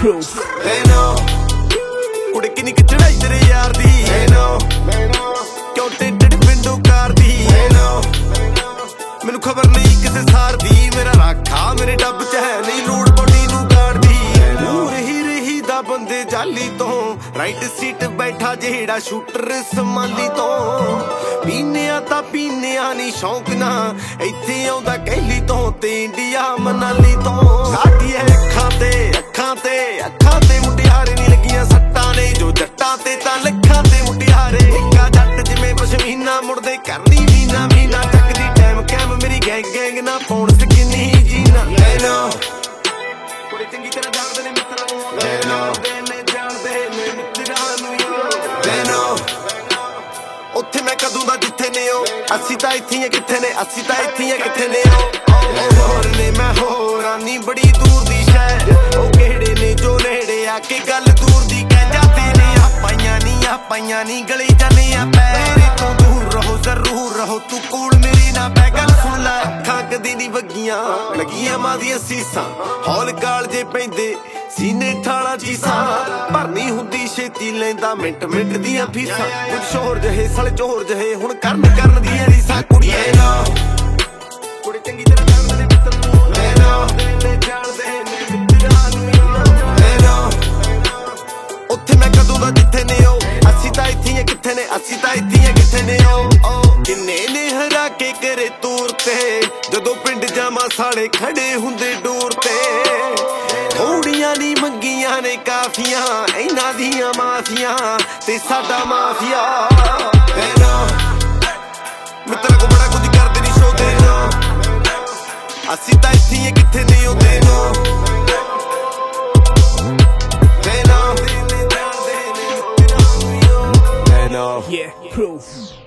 proof. They know ਕੁੜੇ ਕਿੰਨੀ ਕਿ ਚੜਾਈ ਤੇਰੇ ਯਾਰ ਦੀ They know ਕਿਉਂ ਟੇਟੜ ਪਿੰਡੋਂ ਕਾਰ ਦੀ They know ਮੈਨੂੰ ਖਬਰ ਨਹੀਂ ਕਿਸੇ ਸਾਰ ਦੀ ਮੇਰਾ ਰਾਖਾ ਮੇਰੇ ਡੱਬ ਚ ਹੈ ਨਹੀਂ ਲੋੜ ਬੋਡੀ ਨੂੰ ਗਾੜਦੀ ਰਹੀ ਦਾ ਬੰਦੇ ਜਾਲੀ ਤੋਂ ਰਾਈਟ ਸੀਟ ਬੈਠਾ ਜਿਹੜਾ ਸ਼ੂਟਰ ਸਮਾਲੀ ਤੋਂ ਪੀਨਿਆ ਤਾਂ ਪੀਨਿਆ ਨਹੀਂ ਸ਼ੌਂਕ ਨਾ ਇੱਥੇ ਆਉਂਦਾ ਕਹਿਲੀ ਤੋਂ ਤੇ ਇੰਡੀਆ ਮਨਾਲੀ ਤੋਂ ਸਾਡੀ ਅੱਖਾਂ ਤੇ ਮੁਟਿਆਰੇ ਨਹੀਂ ਲੱਗੀਆਂ ਸੱਟਾਂ ਨੇ ਜੋ ਜੱਟਾਂ ਤੇ ਤਾਂ ਲੱਖਾਂ ਤੇ ਮੁਟਿਆਰੇ ਇੱਕਾ ਜੱਟ ਜਿਵੇਂ ਪਸ਼ਮੀਨਾ ਮੁੜਦੇ ਕਰਨੀ ਮੀਨਾ ਚੱਕਦੀ ਟਾਈਮ ਕੈਮ ਮੇਰੀ ਗੈਂਗ ਨਾ ਪਾਉਣ ਸਕਿਨੀ ਜੀਨਾ They know ਕੁੜੇ ਚੰਗੀ ਤਰ੍ਹਾਂ ਜਾਣਦੇ ਨੇ ਮਿੱਤਰਾਂ ਨੂੰ They know ਜਾਣਦੇ ਨੇ ਮਿੱਤਰਾਂ ਨੂੰ They know ਉੱਥੇ ਮੈਂ ਕਦੋਂ ਦਾ ਜਿੱਥੇ ਨੇ ਉਹ ਅਸੀਂ ਤਾਂ ਇੱਥੇ ਕਿੱਥੇ ਨੇ ਕਿੱਥੇ ਨੇ ਹੋਰ ਨੇ ਮੈਂ ਹੋਰਾਂ ਨੀ ਬੜੀ ਦੂਰ ਦੀ ਸ਼ਹਿਰ ਉਹ ਕਿਹੜੇ ਨੇ ਜੋ ਨੇੜੇ ਆ ਕੇ ਗੱਲ ਦੂਰ ਦੀ ਕਹਿ ਜਾਂਦੇ ਨੇ ਆਪਾਈਆਂ ਨੀ ਗਲੀ ਜਾਨੇ ਆ ਪੈਰੇ ਤੋਂ ਦੂਰ ਰਹੋ ਜ਼ਰੂਰ ਰਹੋ ਤੂੰ ਕੋਲ ਮੇਰੀ ਨਾ ਬੈ ਗੱਲ ਸੁਣ ਲੈ ਅੱਖਾਂ ਕਦੀ ਨੀ ਵੱਗੀਆਂ ਲੱਗੀਆਂ ਮਾਂ ਦੀਆਂ ਸੀਸਾਂ ਹੌਲ ਗਾਲ ਜੇ ਪੈਂਦੇ ਸੀਨੇ ਠਾਲਾ ਚੀਸਾਂ ਭਰਨੀ ਹੁੰਦੀ ਛੇਤੀ ਲੈਂਦਾ ਮਿੰਟ ਦੀਆਂ ਫੀਸਾਂ ਕੁਝ ਸ਼ੋਰ ਜਹੇ ਸਲ ਚੋਰ ਜਹੇ ਹੁਣ ਕਰਨ ਦੀਆਂ ਰੀਸਾਂ ਕੁੜੀਏ ਨਾ ਕੁੜੀ ਚੰਗੀ ਤਰ੍ਹਾਂ ਜਾਣਦੇ ਨੇ ਮਿੱਤਰ ਨੂੰ ਜਾਣਦੇ ਨੇ ਮਿੱਤਰਾਂ ਨੂੰ ਉੱਥੇ ਮੈਂ ਕਦੋਂ ਦਾ ਜਿੱਥੇ ਨੇ ਉਹ ਅਸੀਂ ਤਾਂ ਇੱਥੇ ਕਿੱਥੇ ਨੇ ਉਹ ਕਿੰਨੇ ਨੇ ਹਰਾ ਕੇ ਕਰੇ ਤੂਰ ਤੇ ਜਦੋਂ ਪਿੰਡ ਜਾਵਾਂ ਸਾਲੇ ਖੜੇ ਹੁੰਦੇ ਡੋਰ ਤੇ ਥੋੜੀਆਂ ਨੀ ਮੰਗੀਆਂ ਨੇ ਕਾਫੀਆਂ ਇਹਨਾਂ ਦੀਆਂ ਮਾਫੀਆਂ ਤੇ ਸਾਡਾ ਮਾਫੀਆ ਮਿੱਤਰਾਂ ਕੋ ਬੜਾ ਕੁਝ ਕਰਦੇ ਨੀ ਸ਼ੋਦੇ ਨਾ ਅਸੀਂ ਤਾਂ ਇੱਥੇ ਕਿੱਥੇ ਨੇ ਉਹ ਦੇ ਨੋ Yeah, proof.